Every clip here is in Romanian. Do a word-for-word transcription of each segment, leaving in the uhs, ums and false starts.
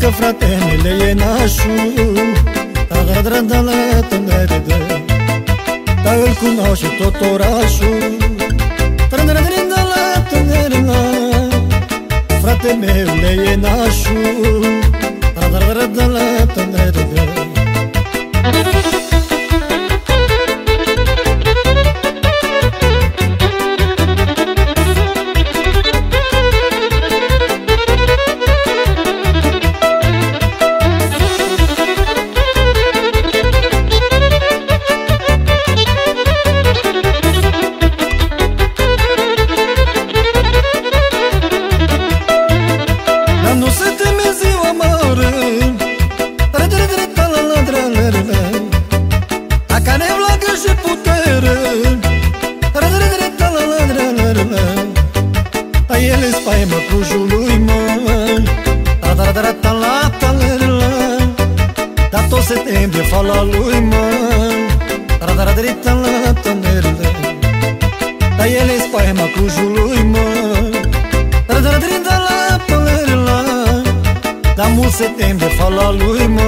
fratele e nașul, dar îl cunoaște tot orașul. Frate meu le e nașul. El e spaimă Clujului, mă, dar tot septembrie fala lui, mă, dar el e spaimă Clujului, mă, dar mult septembrie fala lui, mă.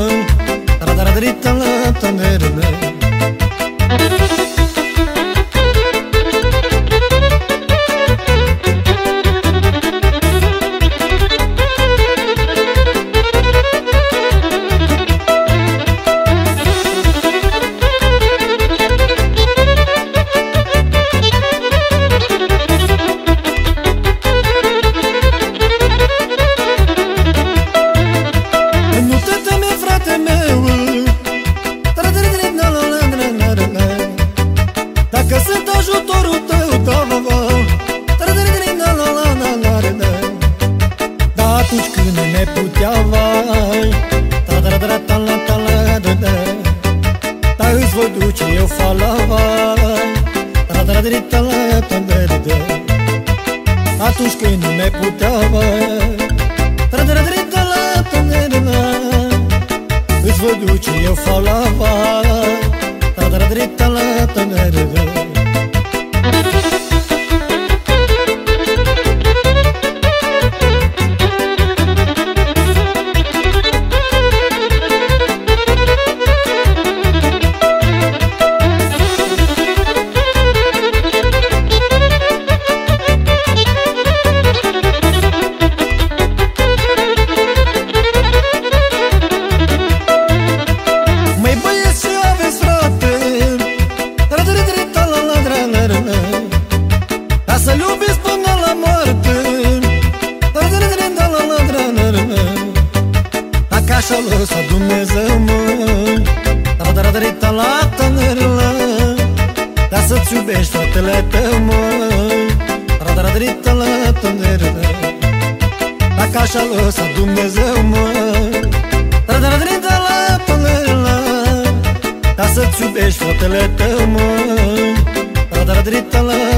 Dacă sunt ajutorul tău, da, va, va. Dar atunci când ne putea, vai, dar îți voi duce eu fala, vai. Atunci când ne putea, vai, îți voi duce eu fala, vai. Ca să-l iubiți până la moarte, dacă așa lăsa Dumnezeu, măi, dar să-ți iubești fratele tău, măi, dacă așa lăsa Dumnezeu, măi, dar să-ți iubești fratele tău, măi.